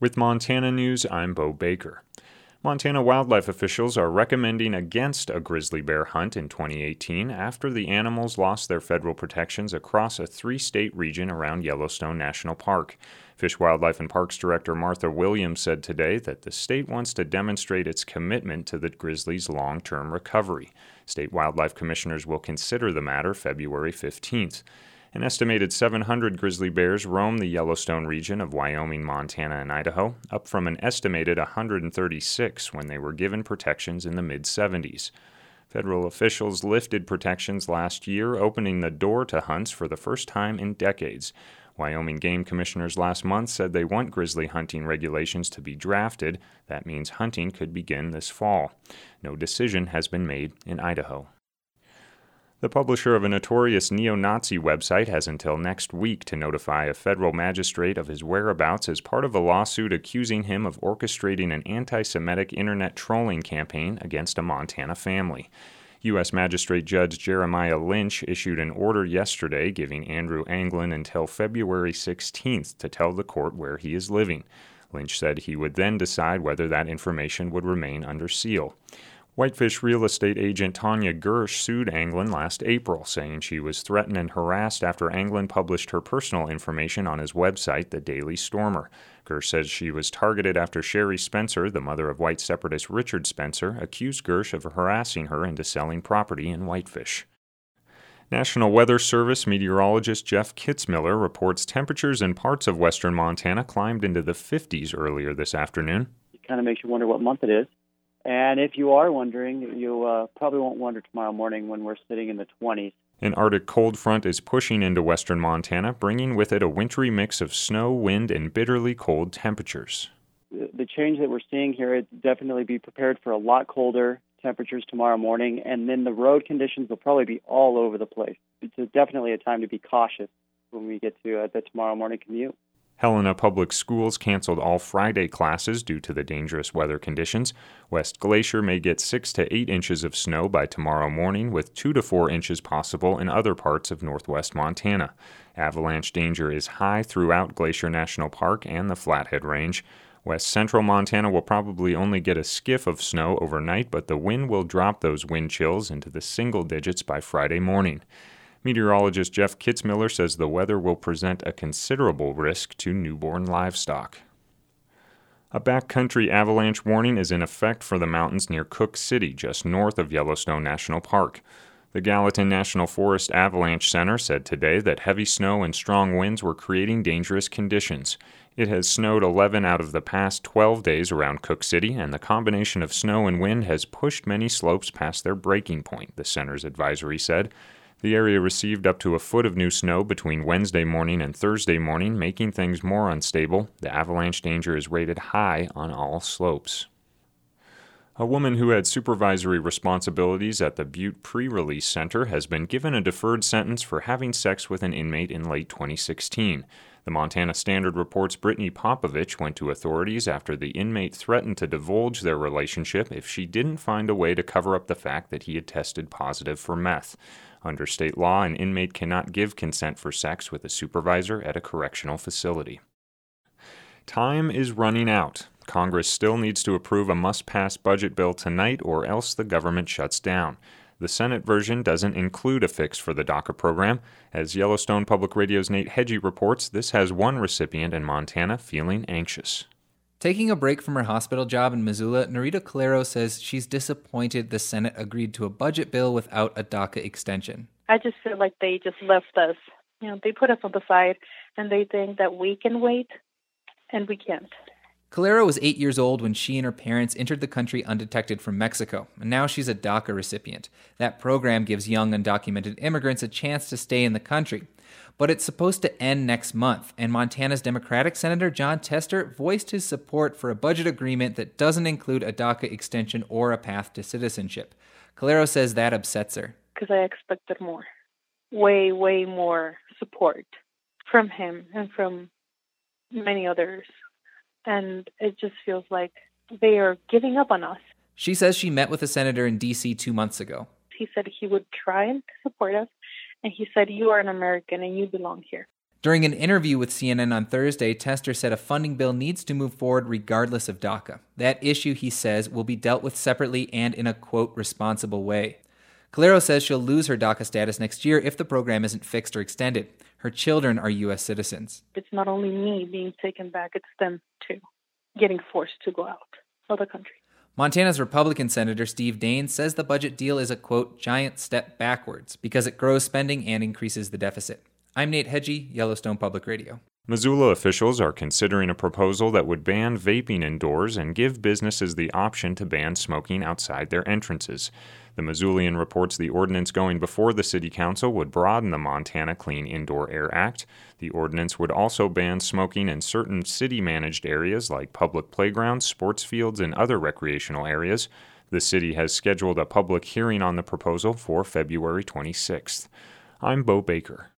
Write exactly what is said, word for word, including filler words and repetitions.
With Montana News, I'm Bo Baker. Montana wildlife officials are recommending against a grizzly bear hunt in twenty eighteen after the animals lost their federal protections across a three-state region around Yellowstone National Park. Fish, Wildlife, and Parks Director Martha Williams said today that the state wants to demonstrate its commitment to the grizzly's long-term recovery. State wildlife commissioners will consider the matter February fifteenth. An estimated seven hundred grizzly bears roam the Yellowstone region of Wyoming, Montana, and Idaho, up from an estimated one hundred thirty-six when they were given protections in the mid-seventies. Federal officials lifted protections last year, opening the door to hunts for the first time in decades. Wyoming game commissioners last month said they want grizzly hunting regulations to be drafted. That means hunting could begin this fall. No decision has been made in Idaho. The publisher of a notorious neo-Nazi website has until next week to notify a federal magistrate of his whereabouts as part of a lawsuit accusing him of orchestrating an anti-Semitic internet trolling campaign against a Montana family. U S Magistrate Judge Jeremiah Lynch issued an order yesterday giving Andrew Anglin until February sixteenth to tell the court where he is living. Lynch said he would then decide whether that information would remain under seal. Whitefish real estate agent Tanya Gersh sued Anglin last April, saying she was threatened and harassed after Anglin published her personal information on his website, The Daily Stormer. Gersh says she was targeted after Sherry Spencer, the mother of white separatist Richard Spencer, accused Gersh of harassing her into selling property in Whitefish. National Weather Service meteorologist Jeff Kitzmiller reports temperatures in parts of western Montana climbed into the fifties earlier this afternoon. It kind of makes you wonder what month it is. And if you are wondering, you uh, probably won't wonder tomorrow morning when we're sitting in the twenties. An Arctic cold front is pushing into western Montana, bringing with it a wintry mix of snow, wind, and bitterly cold temperatures. The change that we're seeing here is definitely be prepared for a lot colder temperatures tomorrow morning, and then the road conditions will probably be all over the place. It's definitely a time to be cautious when we get to uh, the tomorrow morning commute. Helena Public Schools canceled all Friday classes due to the dangerous weather conditions. West Glacier may get six to eight inches of snow by tomorrow morning, with two to four inches possible in other parts of northwest Montana. Avalanche danger is high throughout Glacier National Park and the Flathead Range. West central Montana will probably only get a skiff of snow overnight, but the wind will drop those wind chills into the single digits by Friday morning. Meteorologist Jeff Kitzmiller says the weather will present a considerable risk to newborn livestock. A backcountry avalanche warning is in effect for the mountains near Cook City, just north of Yellowstone National Park. The Gallatin National Forest Avalanche Center said today that heavy snow and strong winds were creating dangerous conditions. It has snowed eleven out of the past twelve days around Cook City, and the combination of snow and wind has pushed many slopes past their breaking point, the center's advisory said. The area received up to a foot of new snow between Wednesday morning and Thursday morning, making things more unstable. The avalanche danger is rated high on all slopes. A woman who had supervisory responsibilities at the Butte Pre-Release Center has been given a deferred sentence for having sex with an inmate in late twenty sixteen. The Montana Standard reports Brittany Popovich went to authorities after the inmate threatened to divulge their relationship if she didn't find a way to cover up the fact that he had tested positive for meth. Under state law, an inmate cannot give consent for sex with a supervisor at a correctional facility. Time is running out. Congress still needs to approve a must-pass budget bill tonight, or else the government shuts down. The Senate version doesn't include a fix for the DACA program. As Yellowstone Public Radio's Nate Hedgie reports, this has one recipient in Montana feeling anxious. Taking a break from her hospital job in Missoula, Narita Calero says she's disappointed the Senate agreed to a budget bill without a DACA extension. I just feel like they just left us. You know, they put us on the side, and they think that we can wait, and we can't. Calero was eight years old when she and her parents entered the country undetected from Mexico, and now she's a DACA recipient. That program gives young undocumented immigrants a chance to stay in the country. But it's supposed to end next month, and Montana's Democratic Senator Jon Tester voiced his support for a budget agreement that doesn't include a DACA extension or a path to citizenship. Calero says that upsets her. Because I expected more, way, way more support from him and from many others. And it just feels like they are giving up on us. She says she met with a senator in D C two months ago. He said he would try and support us, and he said, you are an American and you belong here. During an interview with C N N on Thursday, Tester said a funding bill needs to move forward regardless of DACA. That issue, he says, will be dealt with separately and in a, quote, responsible way. Calero says she'll lose her DACA status next year if the program isn't fixed or extended. Her children are U S citizens. It's not only me being taken back, it's them too, getting forced to go out of the country. Montana's Republican Senator Steve Daines says the budget deal is a, quote, giant step backwards because it grows spending and increases the deficit. I'm Nate Hedgie, Yellowstone Public Radio. Missoula officials are considering a proposal that would ban vaping indoors and give businesses the option to ban smoking outside their entrances. The Missoulian reports the ordinance going before the City Council would broaden the Montana Clean Indoor Air Act. The ordinance would also ban smoking in certain city-managed areas like public playgrounds, sports fields, and other recreational areas. The city has scheduled a public hearing on the proposal for February twenty-sixth. I'm Bo Baker.